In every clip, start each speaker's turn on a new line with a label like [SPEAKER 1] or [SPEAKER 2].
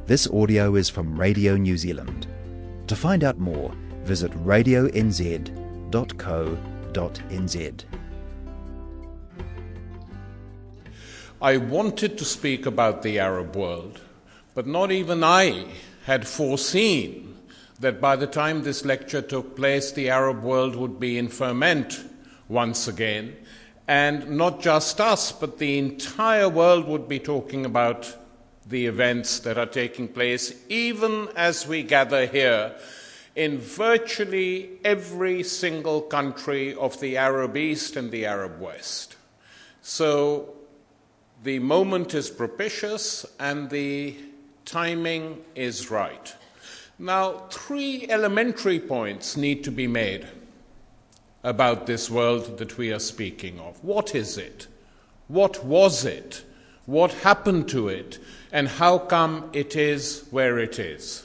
[SPEAKER 1] This audio is from Radio New Zealand. To find out more, visit radionz.co.nz.
[SPEAKER 2] I wanted to speak about the Arab world, but not even I had foreseen that by the time this lecture took place, the Arab world would be in ferment once again, and not just us, but the entire world would be talking about the events that are taking place, even as we gather here in virtually every single country of the Arab East and the Arab West. So the moment is propitious and the timing is right. Now, 3 elementary points need to be made about this world that we are speaking of. What is it? What was it? What happened to it? And how come it is where it is?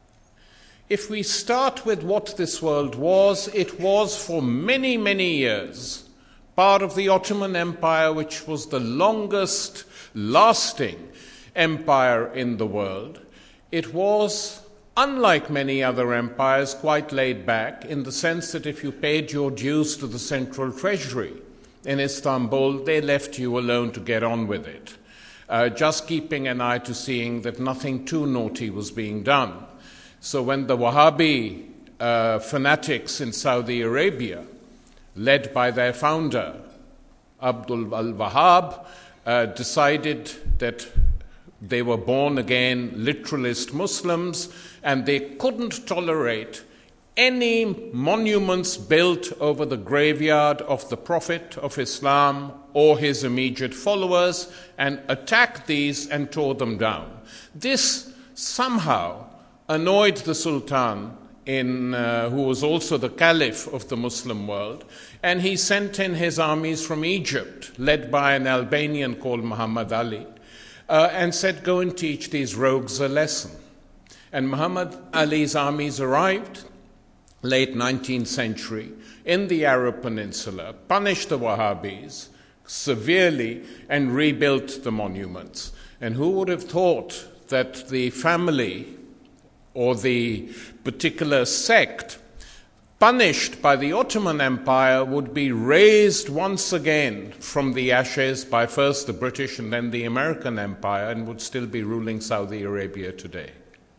[SPEAKER 2] If we start with what this world was, it was for many, many years part of the Ottoman Empire, which was the longest lasting empire in the world. It was, unlike many other empires, quite laid back in the sense that if you paid your dues to the central treasury in Istanbul, they left you alone to get on with it, just keeping an eye to seeing that nothing too naughty was being done. So when the Wahhabi fanatics in Saudi Arabia, led by their founder, Abdul al-Wahhab, decided that they were born-again literalist Muslims and they couldn't tolerate any monuments built over the graveyard of the Prophet of Islam or his immediate followers, and attacked these and tore them down. This somehow annoyed the Sultan, who was also the Caliph of the Muslim world, and he sent in his armies from Egypt, led by an Albanian called Muhammad Ali, and said, go and teach these rogues a lesson. And Muhammad Ali's armies arrived, late 19th century, in the Arab Peninsula, punished the Wahhabis severely, and rebuilt the monuments. And who would have thought that the family or the particular sect punished by the Ottoman Empire would be raised once again from the ashes by first the British and then the American Empire, and would still be ruling Saudi Arabia today.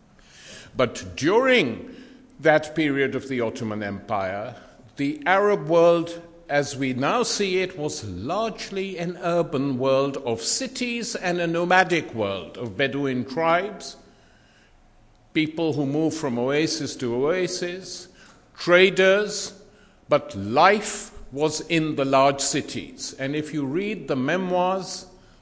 [SPEAKER 2] But during that period of the Ottoman Empire, the Arab world, as we now see it, was largely an urban world of cities and a nomadic world of Bedouin tribes, people who move from oasis to oasis, traders, but life was in the large cities. And if you read the memoirs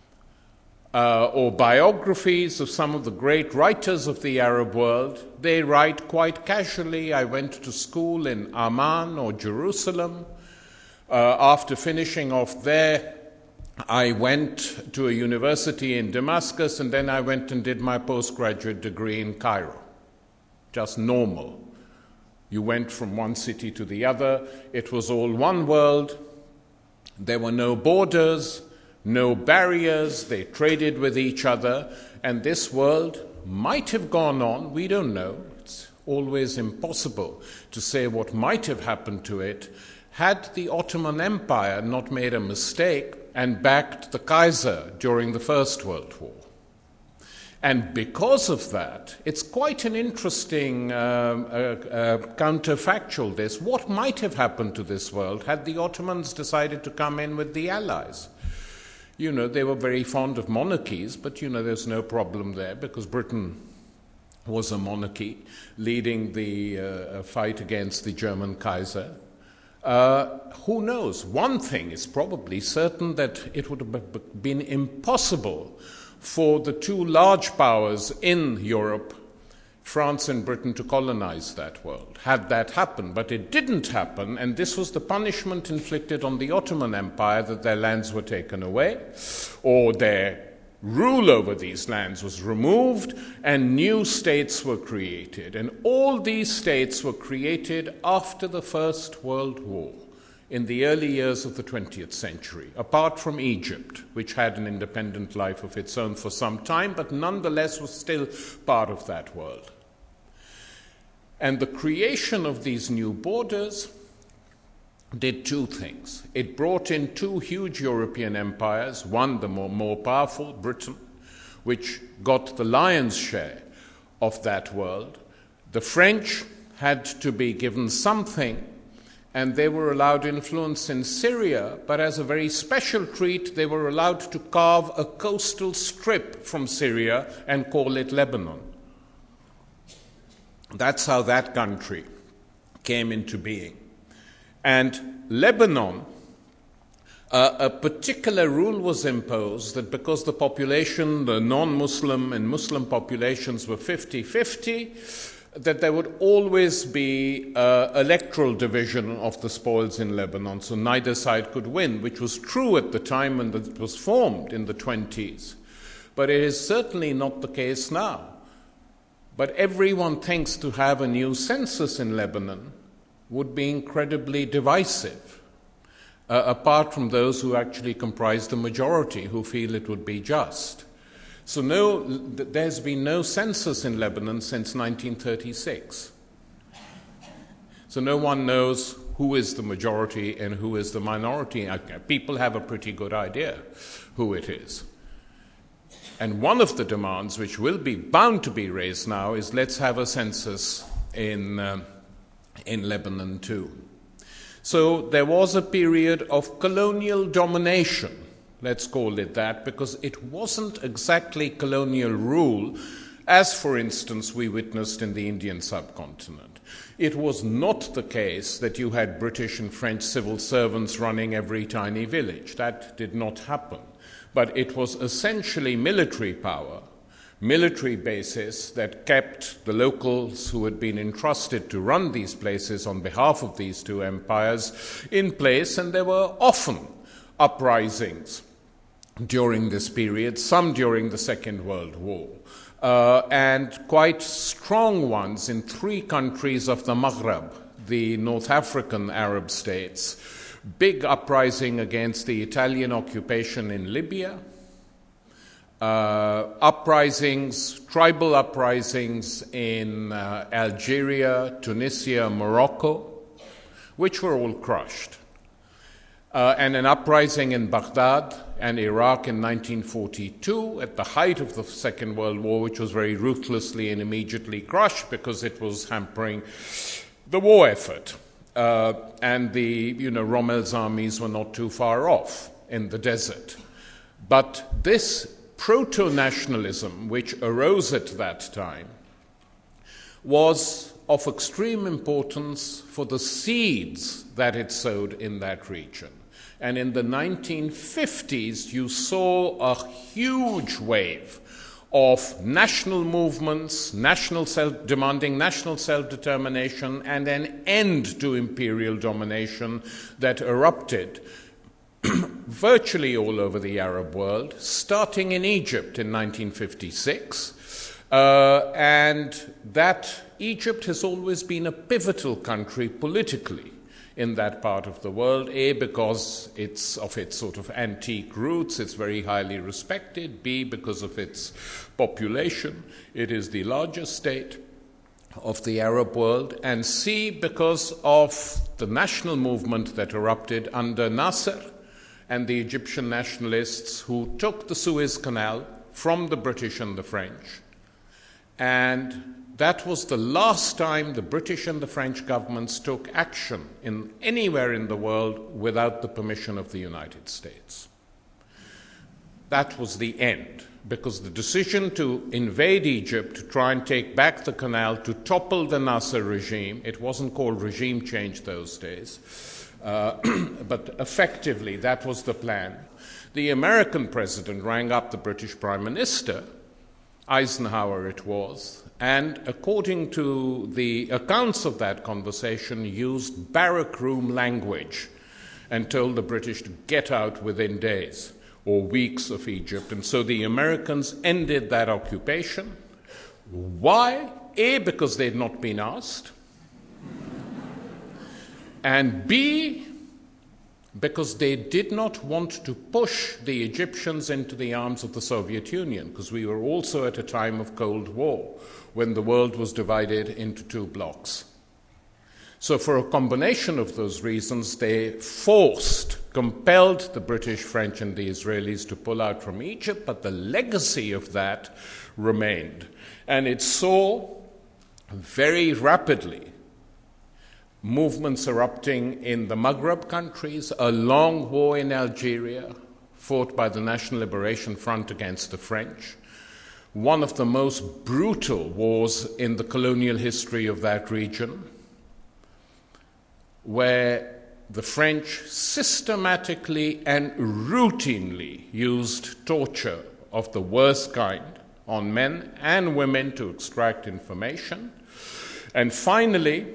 [SPEAKER 2] or biographies of some of the great writers of the Arab world, they write quite casually, I went to school in Amman or Jerusalem. After finishing off there, I went to a university in Damascus, and then I went and did my postgraduate degree in Cairo. Just normal. You went from one city to the other. It was all one world. There were no borders, no barriers. They traded with each other. And this world might have gone on. We don't know. It's always impossible to say what might have happened to it had the Ottoman Empire not made a mistake and backed the Kaiser during the First World War. And because of that, it's quite an interesting counterfactual, this. What might have happened to this world had the Ottomans decided to come in with the Allies? You know, they were very fond of monarchies, but, you know, there's no problem there because Britain was a monarchy leading the fight against the German Kaiser. Who knows? One thing is probably certain, that it would have been impossible for the 2 large powers in Europe, France and Britain, to colonize that world, had that happened. But it didn't happen, and this was the punishment inflicted on the Ottoman Empire, that their lands were taken away, or their rule over these lands was removed, and new states were created. And all these states were created after the First World War. in the early years of the 20th century, apart from Egypt, which had an independent life of its own for some time, but nonetheless was still part of that world. And the creation of these new borders did two things. It brought in two huge European empires, one the more powerful, Britain, which got the lion's share of that world. The French had to be given something, and they were allowed influence in Syria, but as a very special treat, they were allowed to carve a coastal strip from Syria and call it Lebanon. That's how that country came into being. And Lebanon, a particular rule was imposed that because the population, the non-Muslim and Muslim populations were 50-50, that there would always be electoral division of the spoils in Lebanon, so neither side could win, which was true at the time when it was formed in the 20s. But it is certainly not the case now. But everyone thinks to have a new census in Lebanon would be incredibly divisive, apart from those who actually comprise the majority, who feel it would be just. So there's been no census in Lebanon since 1936. So no one knows who is the majority and who is the minority. People have a pretty good idea who it is. And one of the demands, which will be bound to be raised now, is let's have a census in Lebanon too. So there was a period of colonial domination, let's call it that, because it wasn't exactly colonial rule, as, for instance, we witnessed in the Indian subcontinent. It was not the case that you had British and French civil servants running every tiny village. That did not happen. But it was essentially military power, military bases that kept the locals who had been entrusted to run these places on behalf of these two empires in place, and there were often uprisings during this period, some during the Second World War, and quite strong ones in three countries of the Maghreb, the North African Arab states. Big uprising against the Italian occupation in Libya, tribal uprisings in Algeria, Tunisia, Morocco, which were all crushed, and an uprising in Baghdad and Iraq in 1942 at the height of the Second World War, which was very ruthlessly and immediately crushed because it was hampering the war effort. And Rommel's armies were not too far off in the desert. But this proto-nationalism, which arose at that time, was of extreme importance for the seeds that it sowed in that region. And in the 1950s, you saw a huge wave of national movements, demanding national self-determination, and an end to imperial domination that erupted virtually all over the Arab world, starting in Egypt in 1956. And that Egypt has always been a pivotal country politically in that part of the world, A, because it's of its sort of antique roots, it's very highly respected, B, because of its population, it is the largest state of the Arab world, and C, because of the national movement that erupted under Nasser and the Egyptian nationalists who took the Suez Canal from the British and the French. And that was the last time the British and the French governments took action anywhere in the world without the permission of the United States. That was the end, because the decision to invade Egypt, to try and take back the canal, to topple the Nasser regime, it wasn't called regime change those days, but effectively that was the plan. The American president rang up the British Prime Minister, Eisenhower it was, and according to the accounts of that conversation, used barrack room language and told the British to get out within days or weeks of Egypt. And so the Americans ended that occupation. Why? A, because they'd not been asked, and B, because they did not want to push the Egyptians into the arms of the Soviet Union, because we were also at a time of Cold War, when the world was divided into two blocks. So for a combination of those reasons, they compelled the British, French, and the Israelis to pull out from Egypt, but the legacy of that remained. And it saw very rapidly movements erupting in the Maghreb countries, a long war in Algeria, fought by the National Liberation Front against the French, one of the most brutal wars in the colonial history of that region, where the French systematically and routinely used torture of the worst kind on men and women to extract information. And finally,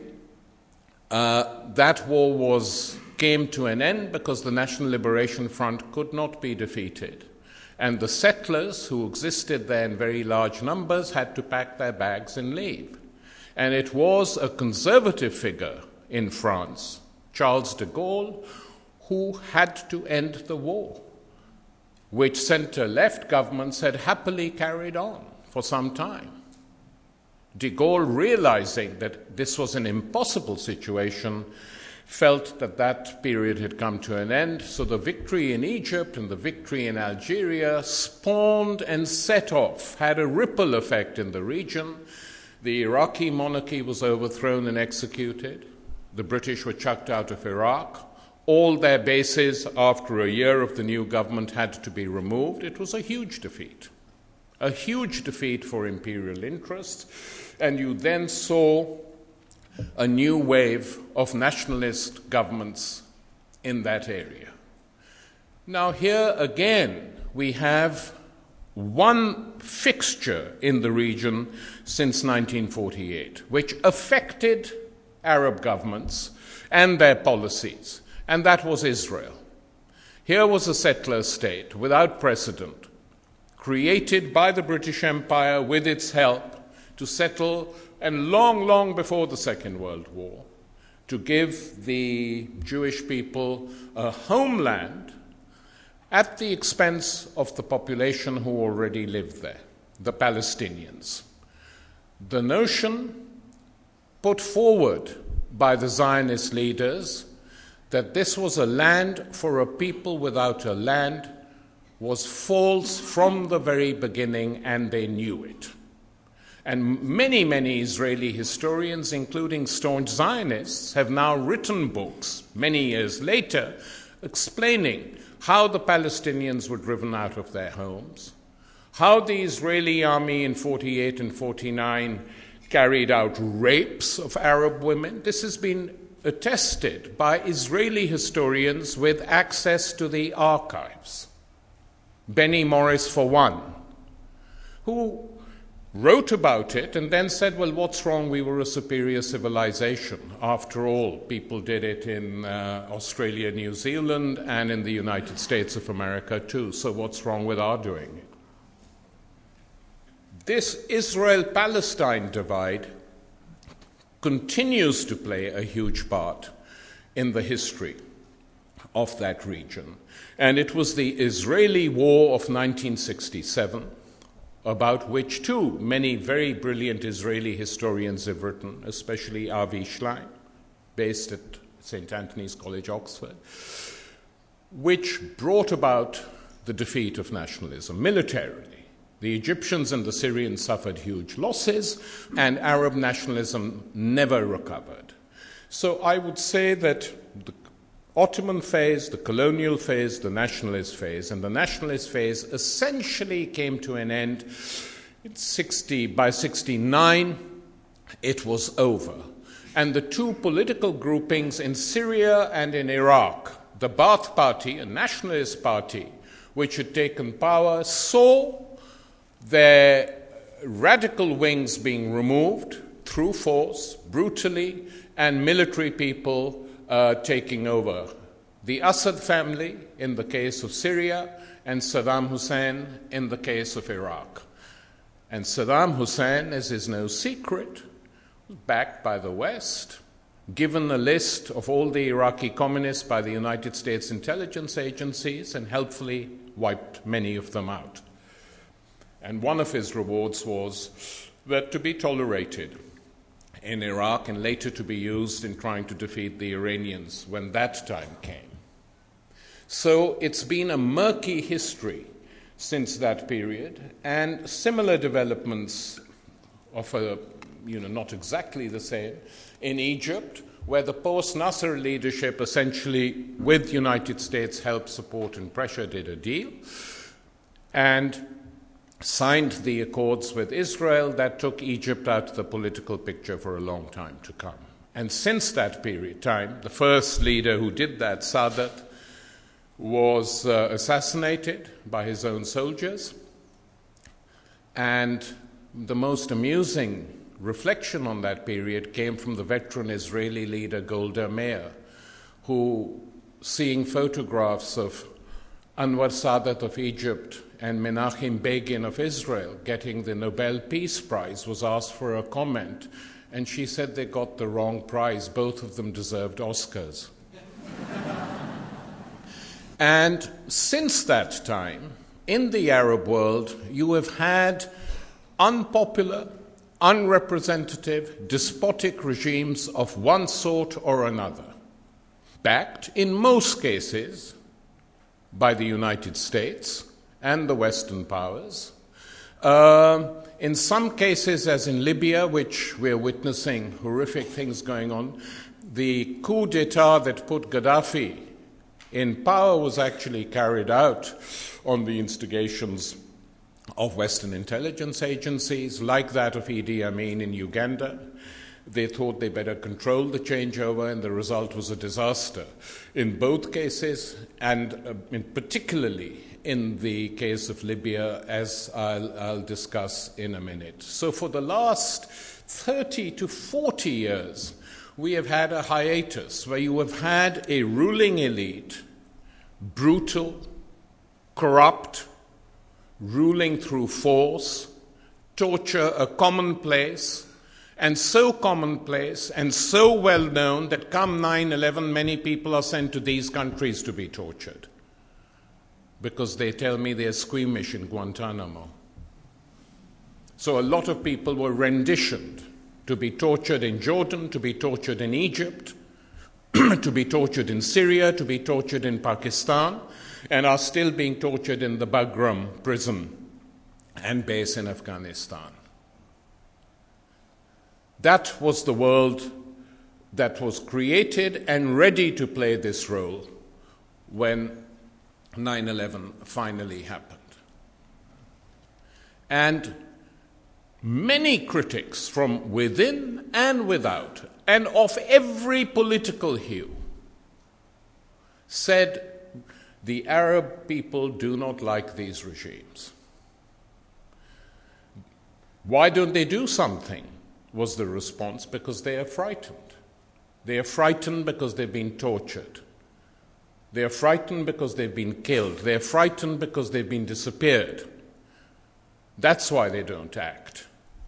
[SPEAKER 2] that war came to an end because the National Liberation Front could not be defeated. And the settlers who existed there in very large numbers had to pack their bags and leave. And it was a conservative figure in France, Charles de Gaulle, who had to end the war, which center-left governments had happily carried on for some time. De Gaulle, realizing that this was an impossible situation, felt that that period had come to an end. So the victory in Egypt and the victory in Algeria spawned and set off, had a ripple effect in the region. The Iraqi monarchy was overthrown and executed. The British were chucked out of Iraq. All their bases, after a year of the new government, had to be removed. It was a huge defeat for imperial interests. And you then saw a new wave of nationalist governments in that area. Now, here again, we have one fixture in the region since 1948, which affected Arab governments and their policies, and that was Israel. Here was a settler state without precedent, created by the British Empire with its help to settle, and long, long before the Second World War, to give the Jewish people a homeland at the expense of the population who already lived there, the Palestinians. The notion put forward by the Zionist leaders that this was a land for a people without a land was false from the very beginning, and they knew it. And many, many Israeli historians, including staunch Zionists, have now written books, many years later, explaining how the Palestinians were driven out of their homes, how the Israeli army in 48 and 49 carried out rapes of Arab women. This has been attested by Israeli historians with access to the archives. Benny Morris, for one, who wrote about it and then said, well, what's wrong? We were a superior civilization. After all, people did it in Australia, New Zealand, and in the United States of America too. So what's wrong with our doing it? This Israel-Palestine divide continues to play a huge part in the history of that region. And it was the Israeli War of 1967, about which, too, many very brilliant Israeli historians have written, especially Avi Schlein, based at St. Anthony's College, Oxford, which brought about the defeat of nationalism militarily. The Egyptians and the Syrians suffered huge losses, and Arab nationalism never recovered. So I would say that the Ottoman phase, the colonial phase, the nationalist phase, and the nationalist phase essentially came to an end by 69. It was over. And the two political groupings in Syria and in Iraq, the Ba'ath Party, a nationalist party, which had taken power, saw their radical wings being removed through force, brutally, and military people taking over. The Assad family in the case of Syria, and Saddam Hussein in the case of Iraq. And Saddam Hussein, as is no secret, backed by the West, given a list of all the Iraqi communists by the United States intelligence agencies, and helpfully wiped many of them out. And one of his rewards was that to be tolerated in Iraq and later to be used in trying to defeat the Iranians when that time came. So it's been a murky history since that period, and similar developments of not exactly the same in Egypt, where the post-Nasser leadership essentially, with United States help, support, and pressure, did a deal and signed the accords with Israel that took Egypt out of the political picture for a long time to come. And since that period time, the first leader who did that, Sadat, was assassinated by his own soldiers. And the most amusing reflection on that period came from the veteran Israeli leader Golda Meir, who, seeing photographs of Anwar Sadat of Egypt and Menachem Begin of Israel getting the Nobel Peace Prize, was asked for a comment, and she said they got the wrong prize. Both of them deserved Oscars. And since that time, in the Arab world, you have had unpopular, unrepresentative, despotic regimes of one sort or another, backed, in most cases, by the United States and the Western powers. In some cases, as in Libya, which we're witnessing horrific things going on, the coup d'etat that put Gaddafi in power was actually carried out on the instigations of Western intelligence agencies, like that of Idi Amin in Uganda. They thought they better control the changeover, and the result was a disaster in both cases, and particularly in the case of Libya, as I'll discuss in a minute. So for the last 30 to 40 years, we have had a hiatus where you have had a ruling elite, brutal, corrupt, ruling through force, torture a commonplace, and so commonplace and so well known that come 9/11, many people are sent to these countries to be tortured because they tell me they're squeamish in Guantanamo. So a lot of people were renditioned to be tortured in Jordan, to be tortured in Egypt, to be tortured in Syria, to be tortured in Pakistan, and are still being tortured in the Bagram prison and base in Afghanistan. That was the world that was created and ready to play this role when 9/11 finally happened. And many critics from within and without, and of every political hue, said the Arab people do not like these regimes. Why don't they do something? Was the response. Because they are frightened. They are frightened because they've been tortured. They are frightened because they've been killed. They are frightened because they've been disappeared. That's why they don't act.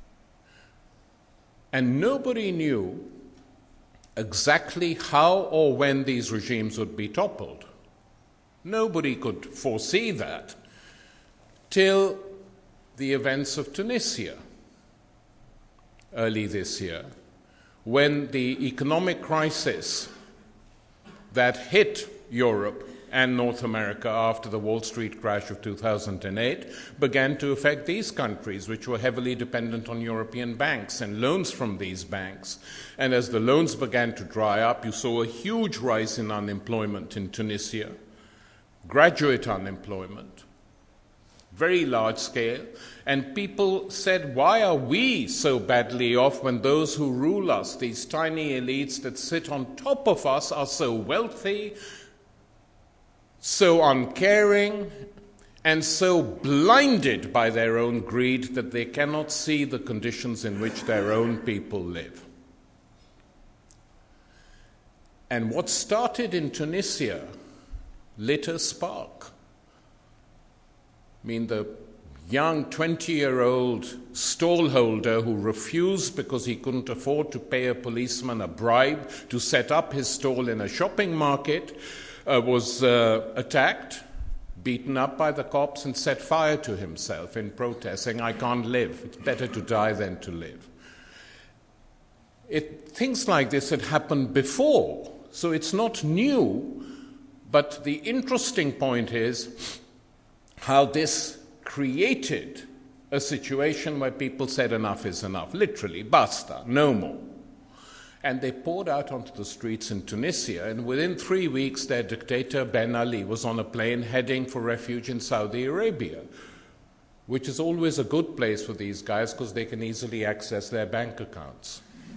[SPEAKER 2] And nobody knew exactly how or when these regimes would be toppled. Nobody could foresee that till the events of Tunisia early this year, when the economic crisis that hit Europe and North America after the Wall Street crash of 2008 began to affect these countries, which were heavily dependent on European banks and loans from these banks. And as the loans began to dry up, you saw a huge rise in unemployment in Tunisia, graduate unemployment, very large scale, and people said, why are we so badly off when those who rule us, these tiny elites that sit on top of us, are so wealthy, so uncaring, and so blinded by their own greed that they cannot see the conditions in which their own people live. And what started in Tunisia lit a spark. I mean, the young 20-year-old stallholder who refused because he couldn't afford to pay a policeman a bribe to set up his stall in a shopping market, was attacked, beaten up by the cops, and set fire to himself in protest, saying, "I can't live. It's better to die than to live." Things like this had happened before, so it's not new, but the interesting point is how this created a situation where people said enough is enough, literally, basta, no more. And they poured out onto the streets in Tunisia, and within 3 weeks their dictator Ben Ali was on a plane heading for refuge in Saudi Arabia, which is always a good place for these guys because they can easily access their bank accounts.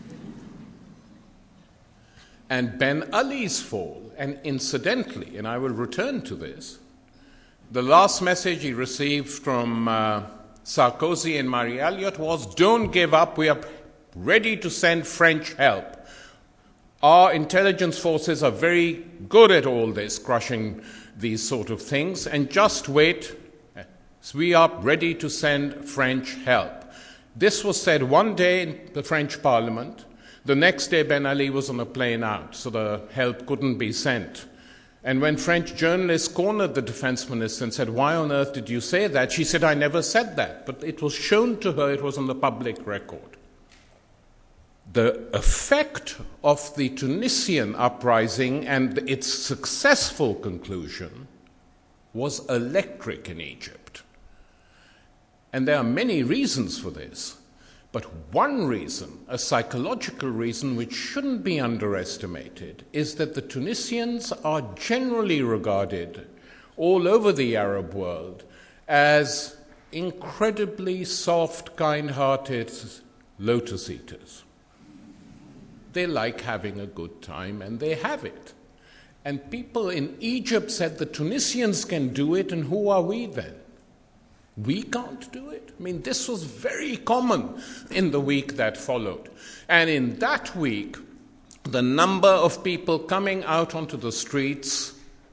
[SPEAKER 2] And Ben Ali's fall, and incidentally, and I will return to this, the last message he received from Sarkozy and Marie Elliott was, "Don't give up, we are ready to send French help. Our intelligence forces are very good at all this, crushing these sort of things, and just wait, we are ready to send French help." This was said one day in the French Parliament. The next day Ben Ali was on a plane out, so the help couldn't be sent. And when French journalists cornered the defense minister and said, "Why on earth did you say that?" she said, "I never said that." But it was shown to her, it was on the public record. The effect of the Tunisian uprising and its successful conclusion was electric in Egypt. And there are many reasons for this. But one reason, a psychological reason which shouldn't be underestimated, is that the Tunisians are generally regarded all over the Arab world as incredibly soft, kind-hearted lotus eaters. They like having a good time, and they have it. And people in Egypt said the Tunisians can do it, and who are we then? We can't do it? I mean, this was very common in the week that followed. And in that week, the number of people coming out onto the streets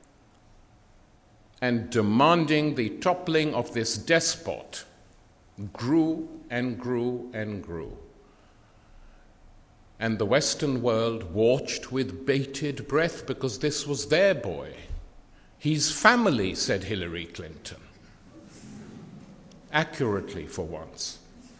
[SPEAKER 2] and demanding the toppling of this despot grew and grew and grew. And the Western world watched with bated breath because this was their boy. His family, said Hillary Clinton. Accurately for once.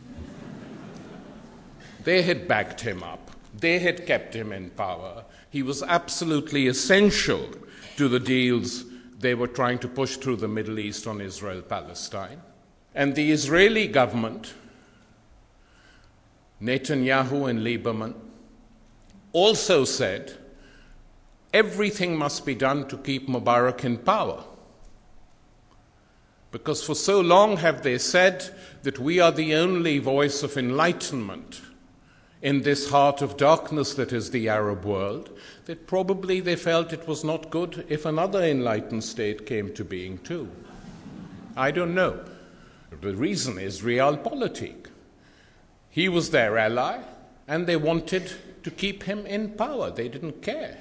[SPEAKER 2] They had backed him up. They had kept him in power. He was absolutely essential to the deals they were trying to push through the Middle East on Israel-Palestine. And the Israeli government, Netanyahu and Lieberman, also said everything must be done to keep Mubarak in power. Because for so long have they said that we are the only voice of enlightenment in this heart of darkness that is the Arab world, that probably they felt it was not good if another enlightened state came to being too. I don't know. The reason is realpolitik. He was their ally, and they wanted to keep him in power. They didn't care.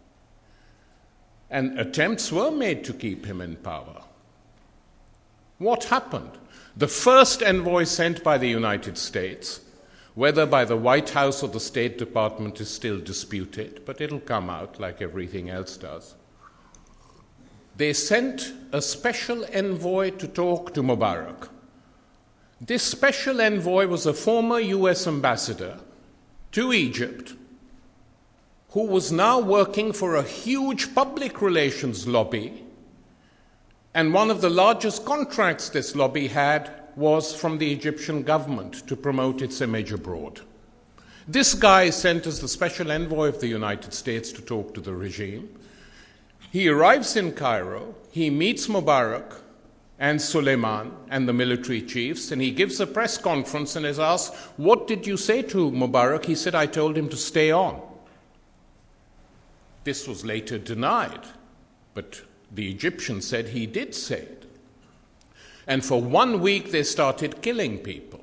[SPEAKER 2] And attempts were made to keep him in power. What happened? The first envoy sent by the United States, whether by the White House or the State Department is still disputed, but it'll come out like everything else does. They sent a special envoy to talk to Mubarak. This special envoy was a former US ambassador to Egypt who was now working for a huge public relations lobby. And one of the largest contracts this lobby had was from the Egyptian government to promote its image abroad. This guy is sent as the special envoy of the United States to talk to the regime. He arrives in Cairo, he meets Mubarak and Suleiman and the military chiefs, and he gives a press conference and is asked, "What did you say to Mubarak?" He said, "I told him to stay on." This was later denied, but the Egyptians said he did say it. And for 1 week they started killing people.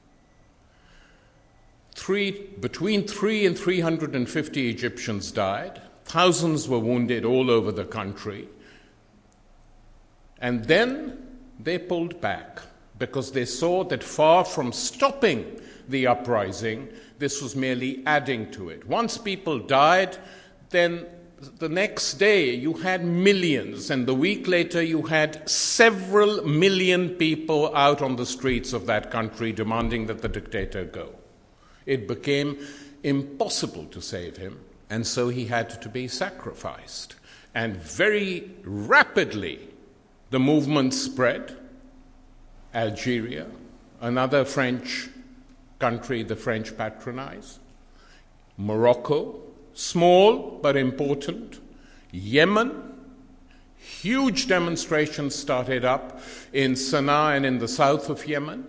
[SPEAKER 2] Between 300 and 350 Egyptians died. Thousands were wounded all over the country. And then they pulled back. because they saw that far from stopping the uprising, this was merely adding to it. Once people died, then the next day you had millions, and the week later you had several million people out on the streets of that country demanding that the dictator go. It became impossible to save him, and so he had to be sacrificed. And very rapidly the movement spread. Algeria, another French country the French patronize. Morocco, small but important. Yemen, huge demonstrations started up in Sana'a and in the south of Yemen.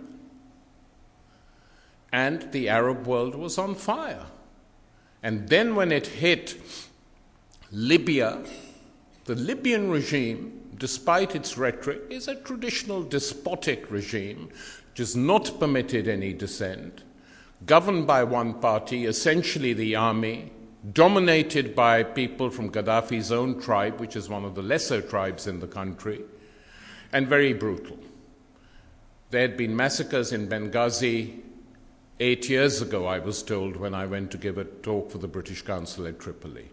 [SPEAKER 2] And the Arab world was on fire. And then when it hit Libya, the Libyan regime, despite its rhetoric, is a traditional despotic regime which has not permitted any dissent, governed by one party, essentially the army, dominated by people from Gaddafi's own tribe, which is one of the lesser tribes in the country, and very brutal. There had been massacres in Benghazi 8 years ago, I was told, when I went to give a talk for the British Council at Tripoli.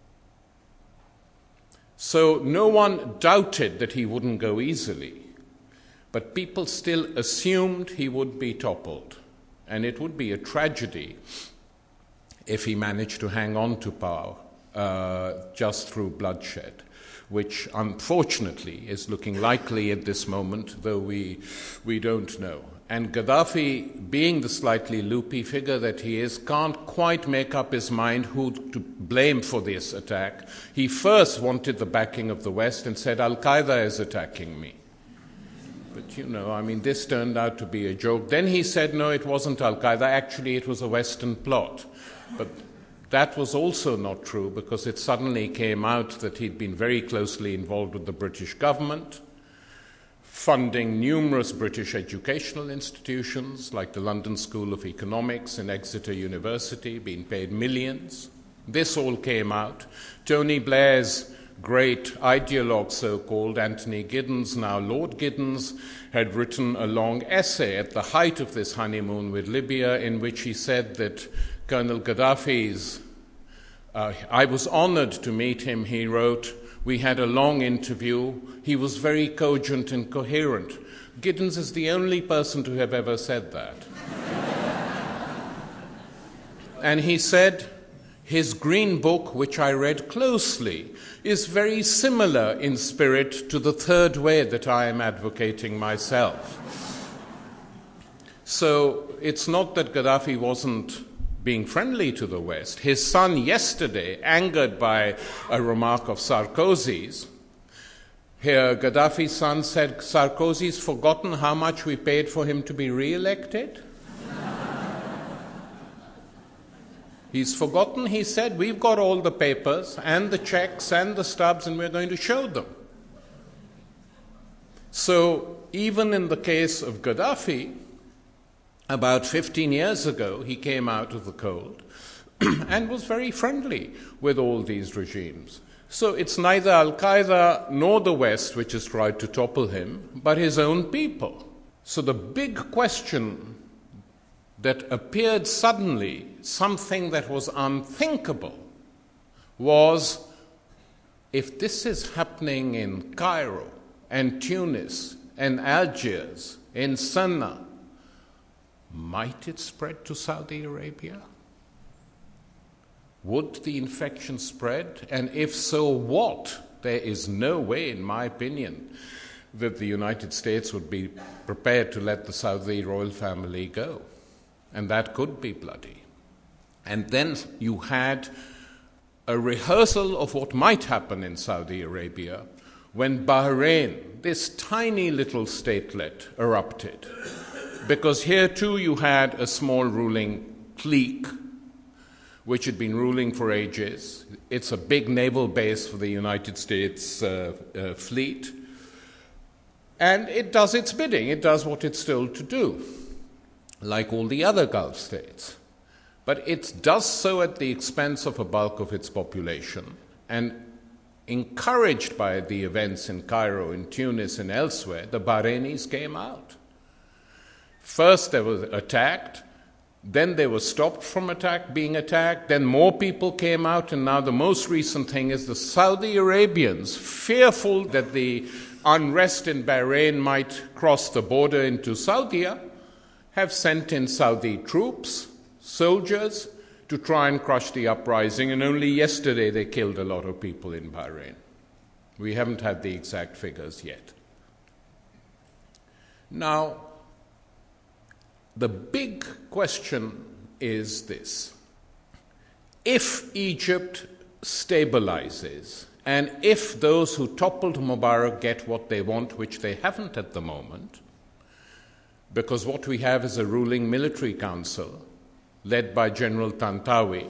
[SPEAKER 2] So no one doubted that he wouldn't go easily, but people still assumed he would be toppled, and it would be a tragedy if he managed to hang on to power just through bloodshed, which unfortunately is looking likely at this moment, though we don't know. And Gaddafi, being the slightly loopy figure that he is, can't quite make up his mind who to blame for this attack. He first wanted the backing of the West and said, Al-Qaeda is attacking me. But, this turned out to be a joke. Then he said, no, it wasn't Al-Qaeda. Actually, it was a Western plot. But that was also not true, because it suddenly came out that he'd been very closely involved with the British government, funding numerous British educational institutions like the London School of Economics and Exeter University, being paid millions. This all came out. Tony Blair's great ideologue, so-called, Anthony Giddens, now Lord Giddens, had written a long essay at the height of this honeymoon with Libya, in which he said that Colonel Gaddafi's, I was honored to meet him, he wrote. We had a long interview. He was very cogent and coherent. Giddens is the only person to have ever said that. And he said his Green Book, which I read closely, is very similar in spirit to the third way that I am advocating myself. So it's not that Gaddafi wasn't being friendly to the West. His son yesterday, angered by a remark of Sarkozy's, here Gaddafi's son said, Sarkozy's forgotten how much we paid for him to be re-elected? He's forgotten, he said, we've got all the papers and the checks and the stubs and we're going to show them. So even in the case of Gaddafi, about 15 years ago, he came out of the cold and was very friendly with all these regimes. So it's neither Al-Qaeda nor the West which has tried to topple him, but his own people. So the big question that appeared suddenly, something that was unthinkable, was if this is happening in Cairo and Tunis and Algiers, in Sana'a, might it spread to Saudi Arabia? Would the infection spread? And if so, what? There is no way, in my opinion, that the United States would be prepared to let the Saudi royal family go. And that could be bloody. And then you had a rehearsal of what might happen in Saudi Arabia when Bahrain, this tiny little statelet, erupted. Because here too you had a small ruling clique which had been ruling for ages. It's a big naval base for the United States fleet. And it does its bidding. It does what it's told to do, like all the other Gulf states. But it does so at the expense of a bulk of its population. And encouraged by the events in Cairo, in Tunis, and elsewhere, the Bahrainis came out. First they were attacked, then they were stopped from being attacked, then more people came out, and now the most recent thing is the Saudi Arabians, fearful that the unrest in Bahrain might cross the border into Saudi, have sent in Saudi troops, soldiers, to try and crush the uprising, and only yesterday they killed a lot of people in Bahrain. We haven't had the exact figures yet. Now, the big question is this. If Egypt stabilizes, and if those who toppled Mubarak get what they want, which they haven't at the moment, because what we have is a ruling military council led by General Tantawi,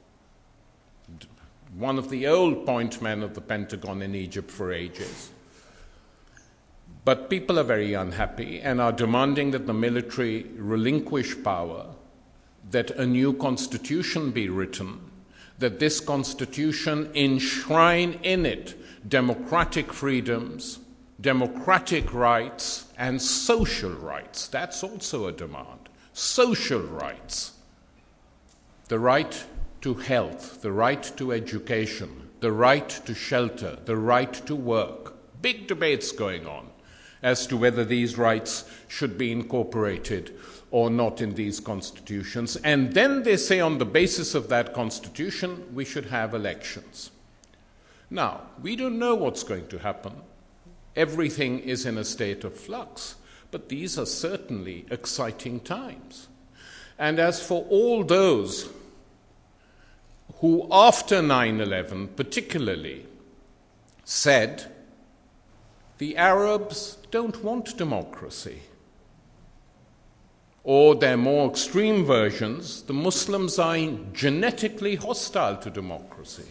[SPEAKER 2] one of the old point men of the Pentagon in Egypt for ages. But people are very unhappy and are demanding that the military relinquish power, that a new constitution be written, that this constitution enshrine in it democratic freedoms, democratic rights, and social rights. That's also a demand. Social rights. The right to health, the right to education, the right to shelter, the right to work. Big debates going on as to whether these rights should be incorporated or not in these constitutions. And then they say on the basis of that constitution, we should have elections. Now, we don't know what's going to happen. Everything is in a state of flux, but these are certainly exciting times. And as for all those who after 9/11 particularly said, the Arabs don't want democracy, or their more extreme versions, the Muslims are genetically hostile to democracy.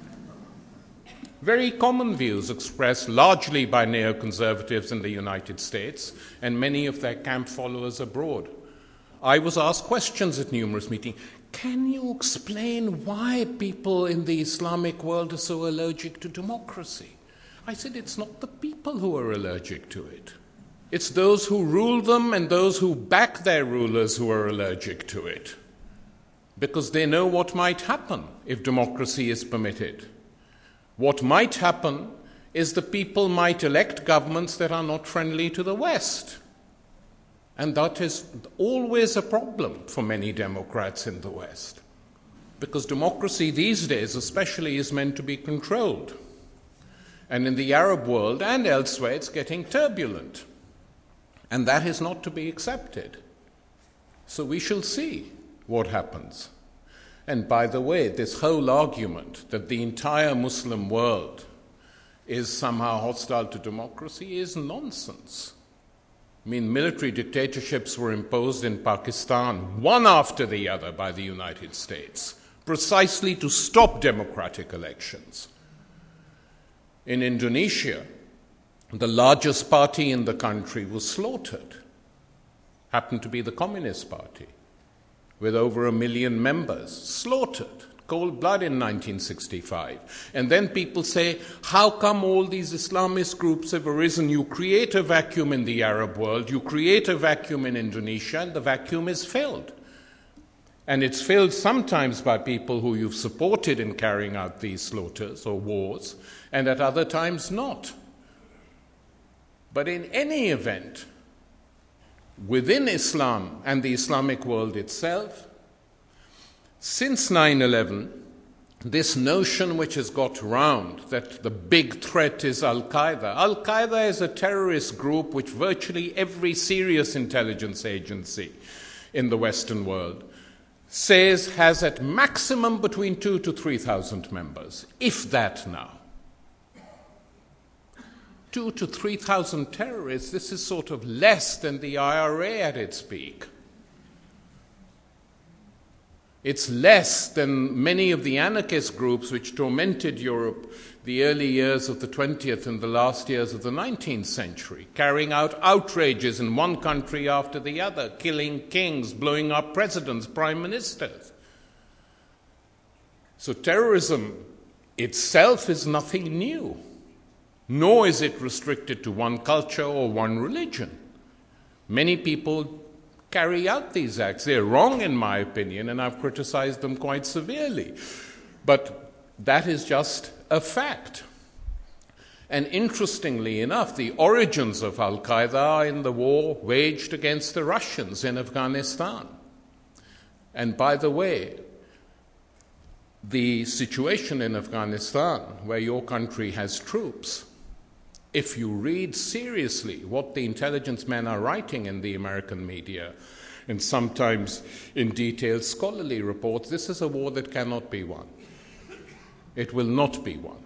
[SPEAKER 2] Very common views expressed largely by neoconservatives in the United States and many of their camp followers abroad. I was asked questions at numerous meetings. Can you explain why people in the Islamic world are so allergic to democracy? I said, it's not the people who are allergic to it. It's those who rule them and those who back their rulers who are allergic to it, because they know what might happen if democracy is permitted. What might happen is the people might elect governments that are not friendly to the West. And that is always a problem for many Democrats in the West, because democracy these days especially is meant to be controlled. And in the Arab world and elsewhere, it's getting turbulent. And that is not to be accepted. So we shall see what happens. And by the way, this whole argument that the entire Muslim world is somehow hostile to democracy is nonsense. I mean, military dictatorships were imposed in Pakistan, one after the other, by the United States, precisely to stop democratic elections. In Indonesia, the largest party in the country was slaughtered. Happened to be the Communist Party, with over 1 million members, slaughtered, cold blood in 1965. And then people say, how come all these Islamist groups have arisen? You create a vacuum in the Arab world, you create a vacuum in Indonesia, and the vacuum is filled. And it's filled sometimes by people who you've supported in carrying out these slaughters or wars, and at other times not. But in any event, within Islam and the Islamic world itself, since 9/11, this notion which has got round that the big threat is Al-Qaeda. Al-Qaeda is a terrorist group which virtually every serious intelligence agency in the Western world says has at maximum between 2,000 to 3,000 members, if that now. 2,000 to 3,000 terrorists, this is sort of less than the IRA at its peak. It's less than many of the anarchist groups which tormented Europe the early years of the 20th and the last years of the 19th century, carrying out outrages in one country after the other, killing kings, blowing up presidents, prime ministers. So terrorism itself is nothing new, nor is it restricted to one culture or one religion. Many people carry out these acts. They're wrong, in my opinion, and I've criticized them quite severely. But that is just a fact. And interestingly enough, the origins of Al-Qaeda are in the war waged against the Russians in Afghanistan. And by the way, the situation in Afghanistan, where your country has troops, if you read seriously what the intelligence men are writing in the American media, and sometimes in detailed scholarly reports, this is a war that cannot be won. It will not be won.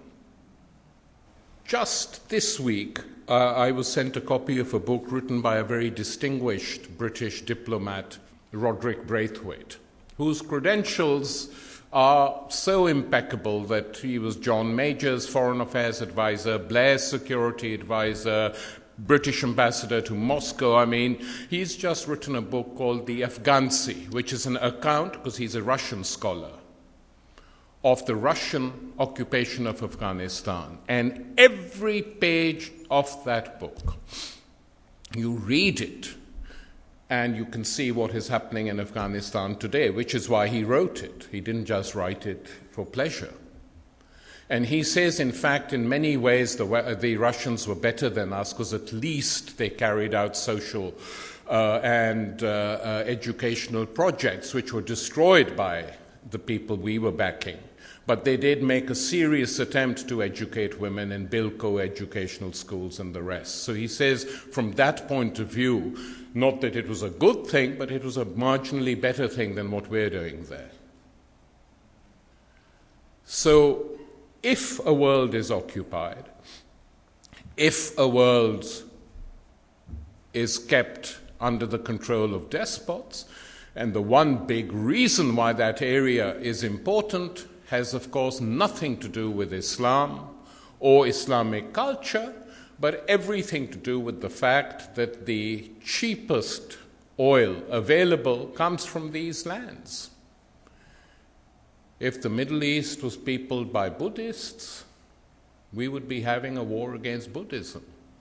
[SPEAKER 2] Just this week, I was sent a copy of a book written by a very distinguished British diplomat, Roderick Braithwaite, whose credentials are so impeccable that he was John Major's foreign affairs advisor, Blair's security advisor, British ambassador to Moscow. I mean, he's just written a book called The Afghansy, which is an account, because he's a Russian scholar, of the Russian occupation of Afghanistan. And every page of that book, you read it, and you can see what is happening in Afghanistan today, which is why he wrote it. He didn't just write it for pleasure. And he says, in fact, in many ways, the Russians were better than us, because at least they carried out social and educational projects which were destroyed by the people we were backing. But they did make a serious attempt to educate women and build co-educational schools and the rest. So he says, from that point of view, not that it was a good thing, but it was a marginally better thing than what we're doing there. So if a world is occupied, if a world is kept under the control of despots, and the one big reason why that area is important has, of course, nothing to do with Islam or Islamic culture, but everything to do with the fact that the cheapest oil available comes from these lands. If the Middle East was peopled by Buddhists, we would be having a war against Buddhism.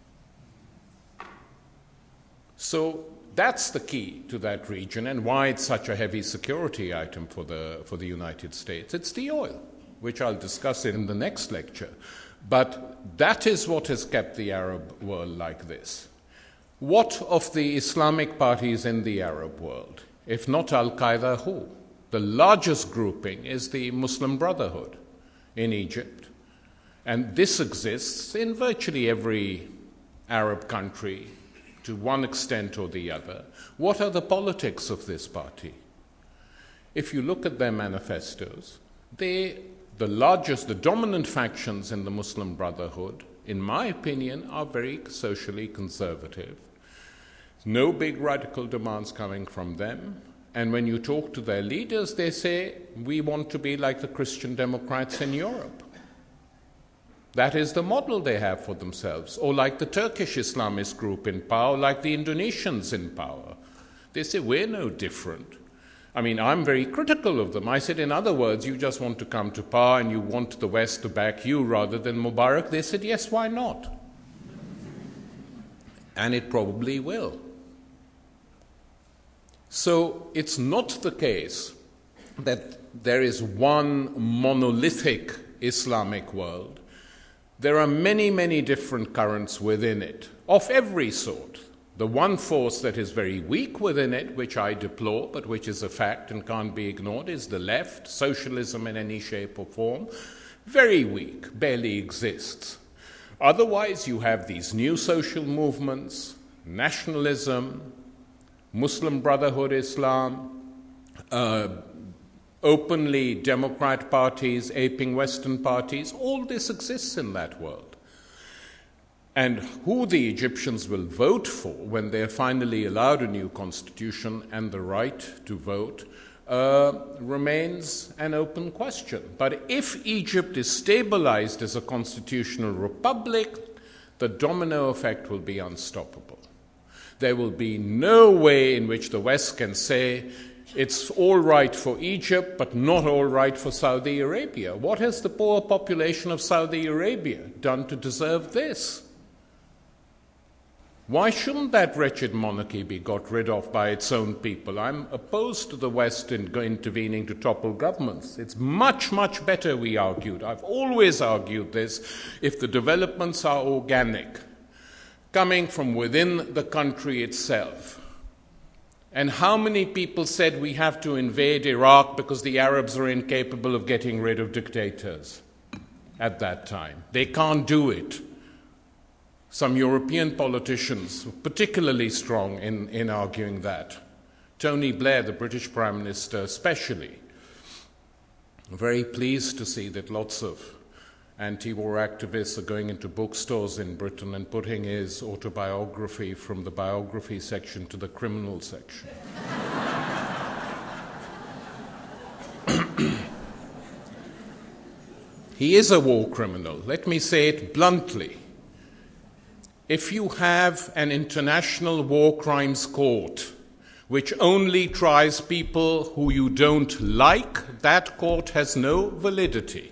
[SPEAKER 2] So that's the key to that region, and why it's such a heavy security item for the United States. It's the oil, which I'll discuss in the next lecture. But that is what has kept the Arab world like this. What of the Islamic parties in the Arab world? If not Al-Qaeda, who? The largest grouping is the Muslim Brotherhood in Egypt. And this exists in virtually every Arab country to one extent or the other. What are the politics of this party? If you look at their manifestos, the dominant factions in the Muslim Brotherhood, in my opinion, are very socially conservative. No big radical demands coming from them. And when you talk to their leaders, they say, we want to be like the Christian Democrats in Europe. That is the model they have for themselves. Or like the Turkish Islamist group in power, like the Indonesians in power. They say, we're no different. I mean, I'm very critical of them. I said, in other words, you just want to come to power and you want the West to back you rather than Mubarak. They said, yes, why not? And it probably will. So it's not the case that there is one monolithic Islamic world. There are many, many different currents within it, of every sort. The one force that is very weak within it, which I deplore, but which is a fact and can't be ignored, is the left. Socialism in any shape or form, very weak, barely exists. Otherwise, you have these new social movements, nationalism, Muslim Brotherhood Islam, openly Democrat parties, aping Western parties. All this exists in that world. And who the Egyptians will vote for when they're finally allowed a new constitution and the right to vote remains an open question. But if Egypt is stabilized as a constitutional republic, the domino effect will be unstoppable. There will be no way in which the West can say it's all right for Egypt, but not all right for Saudi Arabia. What has the poor population of Saudi Arabia done to deserve this? Why shouldn't that wretched monarchy be got rid of by its own people? I'm opposed to the West intervening to topple governments. It's much, much better, we argued. I've always argued this, if the developments are organic, coming from within the country itself. And how many people said we have to invade Iraq because the Arabs are incapable of getting rid of dictators at that time? They can't do it. Some European politicians were particularly strong in arguing that. Tony Blair, the British Prime Minister, especially. I'm very pleased to see that lots of anti-war activists are going into bookstores in Britain and putting his autobiography from the biography section to the criminal section. He is a war criminal. Let me say it bluntly. If you have an international war crimes court which only tries people who you don't like, that court has no validity.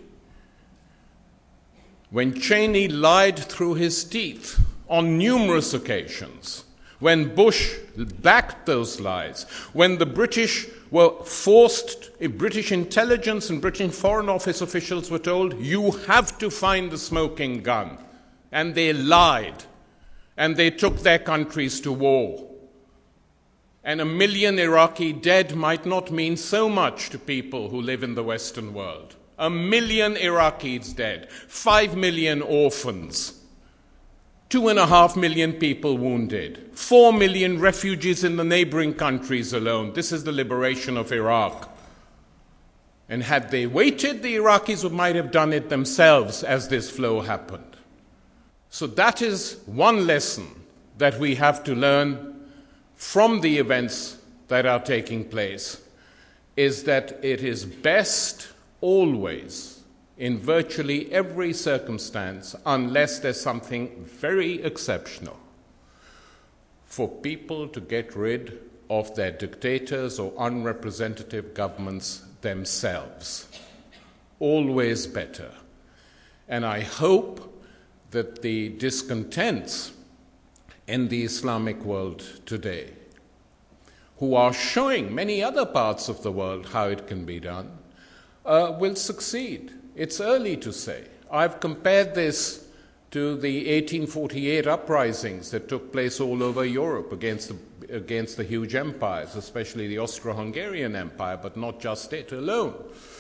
[SPEAKER 2] When Cheney lied through his teeth on numerous occasions, when Bush backed those lies, when the British were forced, British intelligence and British Foreign Office officials were told, you have to find the smoking gun, and they lied. And they took their countries to war. And 1 million Iraqi dead might not mean so much to people who live in the Western world. 1 million Iraqis dead, 5 million orphans, 2.5 million people wounded, 4 million refugees in the neighboring countries alone. This is the liberation of Iraq. And had they waited, the Iraqis might have done it themselves as this flow happened. So that is one lesson that we have to learn from the events that are taking place, is that it is best always, in virtually every circumstance, unless there's something very exceptional, for people to get rid of their dictators or unrepresentative governments themselves. Always better. And I hope that the discontents in the Islamic world today, who are showing many other parts of the world how it can be done, will succeed. It's early to say. I've compared this to the 1848 uprisings that took place all over Europe against the huge empires, especially the Austro-Hungarian Empire, but not just it alone,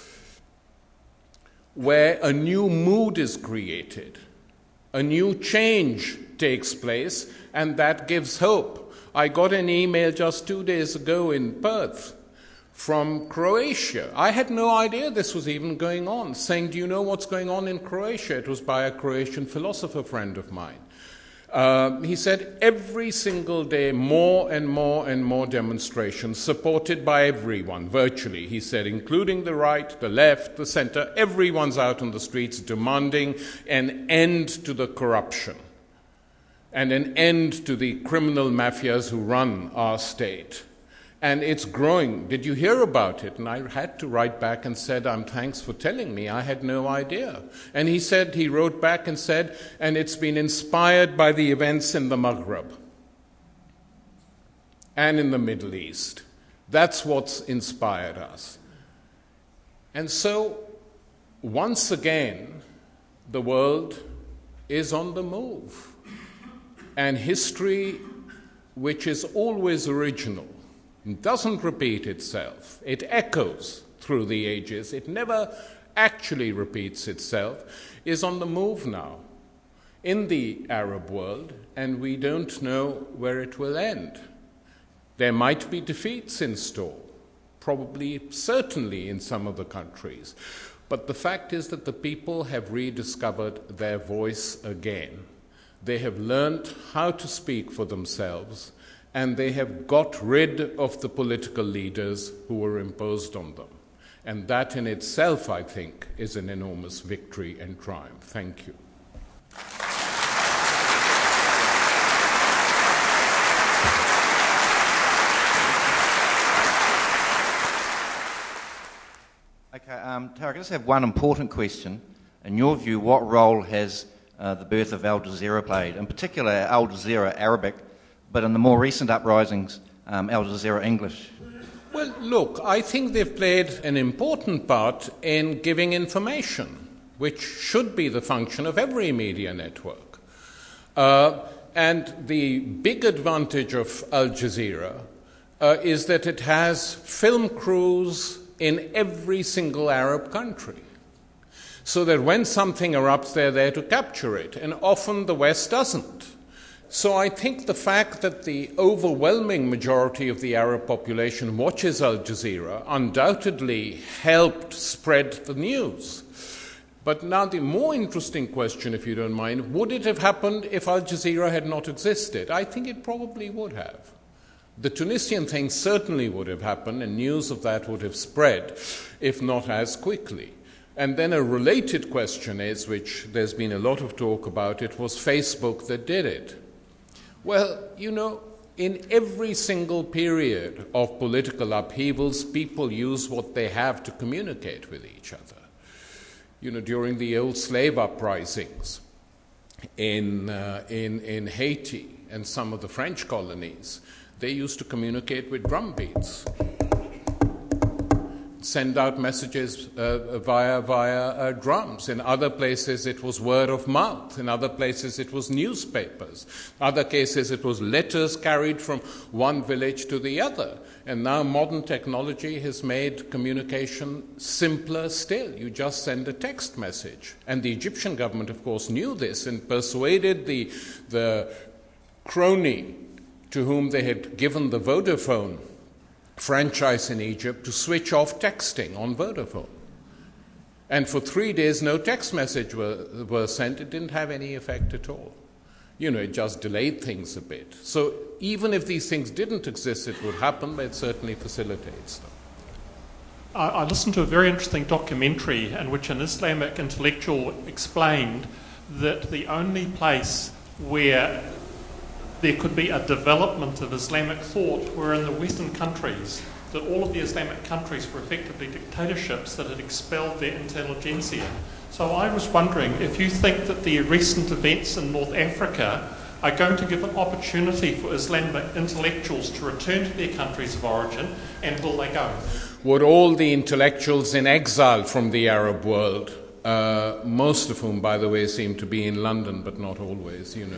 [SPEAKER 2] where a new mood is created. A new change takes place, and that gives hope. I got an email just 2 days ago in Perth from Croatia. I had no idea this was even going on, saying, do you know what's going on in Croatia? It was by a Croatian philosopher friend of mine. He said, every single day, more and more and more demonstrations, supported by everyone, virtually, he said, including the right, the left, the center, everyone's out on the streets demanding an end to the corruption and an end to the criminal mafias who run our state. And it's growing. Did you hear about it? And I had to write back and said, thanks for telling me. I had no idea. And he wrote back and said, and it's been inspired by the events in the Maghreb and in the Middle East. That's what's inspired us. And so, once again, the world is on the move. And history, which is always original, doesn't repeat itself. It echoes through the ages. It never actually repeats itself, is on the move now in the Arab world, and we don't know where it will end. There might be defeats in store, probably, certainly in some of the countries. But the fact is that the people have rediscovered their voice again. They have learned how to speak for themselves, and they have got rid of the political leaders who were imposed on them. And that in itself, I think, is an enormous victory and triumph. Thank you.
[SPEAKER 3] Okay, Tariq, I just have one important question. In your view, what role has the birth of Al Jazeera played? In particular, Al Jazeera Arabic but in the more recent uprisings, Al Jazeera English.
[SPEAKER 2] Well, look, I think they've played an important part in giving information, which should be the function of every media network. And the big advantage of Al Jazeera is that it has film crews in every single Arab country, so that when something erupts, they're there to capture it, and often the West doesn't. So I think the fact that the overwhelming majority of the Arab population watches Al Jazeera undoubtedly helped spread the news. But now the more interesting question, if you don't mind, would it have happened if Al Jazeera had not existed? I think it probably would have. The Tunisian thing certainly would have happened, and news of that would have spread, if not as quickly. And then a related question is, which there's been a lot of talk about, it was Facebook that did it. Well, you know, in every single period of political upheavals, people use what they have to communicate with each other. You know, during the old slave uprisings in Haiti and some of the French colonies, they used to communicate with drum beats, send out messages via drums. In other places, it was word of mouth. In other places, it was newspapers. Other cases, it was letters carried from one village to the other. And now modern technology has made communication simpler still. You just send a text message. And the Egyptian government, of course, knew this and persuaded the crony to whom they had given the Vodafone franchise in Egypt to switch off texting on Vodafone. And for 3 days, no text message were sent. It didn't have any effect at all. You know, it just delayed things a bit. So even if these things didn't exist, it would happen, but it certainly facilitates them.
[SPEAKER 4] I listened to a very interesting documentary in which an Islamic intellectual explained that the only place where there could be a development of Islamic thought were in the Western countries, that all of the Islamic countries were effectively dictatorships that had expelled their intelligentsia. So I was wondering if you think that the recent events in North Africa are going to give an opportunity for Islamic intellectuals to return to their countries of origin, and will they go?
[SPEAKER 2] Would all the intellectuals in exile from the Arab world, most of whom, by the way, seem to be in London, but not always, you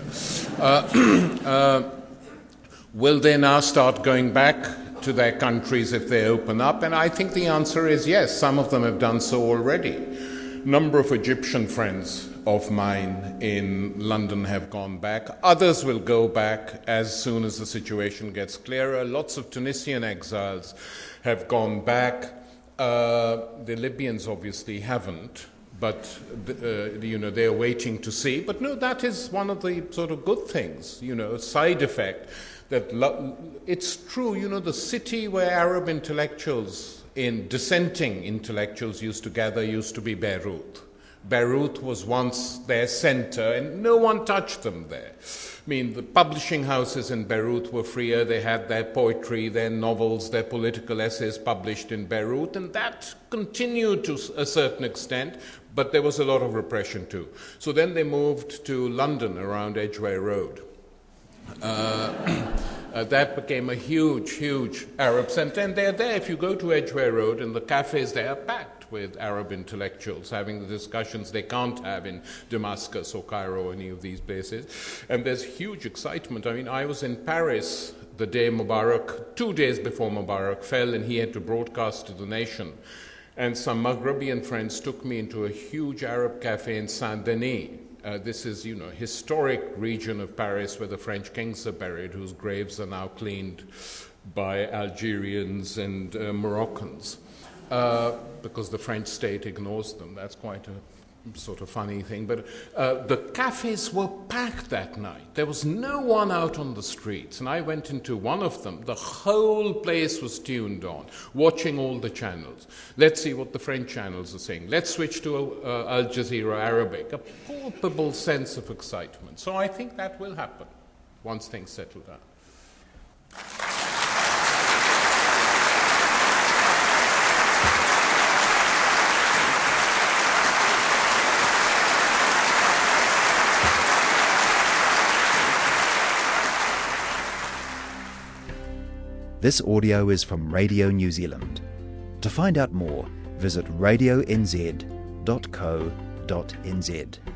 [SPEAKER 2] know, will they now start going back to their countries if they open up? And I think the answer is yes. Some of them have done so already. A number of Egyptian friends of mine in London have gone back. Others will go back as soon as the situation gets clearer. Lots of Tunisian exiles have gone back. The Libyans obviously haven't, but you know, they're waiting to see. But no, that is one of the sort of good things, you know, side effect. That it's true, you know, the city where Arab intellectuals, dissenting intellectuals used to gather used to be Beirut. Beirut was once their center, and no one touched them there. I mean, the publishing houses in Beirut were freer. They had their poetry, their novels, their political essays published in Beirut, and that continued to a certain extent, but there was a lot of repression too. So then they moved to London around Edgware Road. That became a huge Arab center, and they're there. If you go to Edgware Road, and the cafes there are packed with Arab intellectuals having the discussions they can't have in Damascus or Cairo or any of these places. And there's huge excitement. I mean, I was in Paris the day Mubarak, 2 days before Mubarak fell, and he had to broadcast to the nation. And some Maghrebian friends took me into a huge Arab cafe in Saint-Denis. This is, you know, historic region of Paris where the French kings are buried, whose graves are now cleaned by Algerians and Moroccans, because the French state ignores them. That's quite a sort of funny thing. But the cafes were packed that night. There was no one out on the streets. And I went into one of them. The whole place was tuned on, watching all the channels. Let's see what the French channels are saying. Let's switch to Al Jazeera Arabic. A palpable sense of excitement. So I think that will happen once things settle down.
[SPEAKER 1] This audio is from Radio New Zealand. To find out more, visit radionz.co.nz.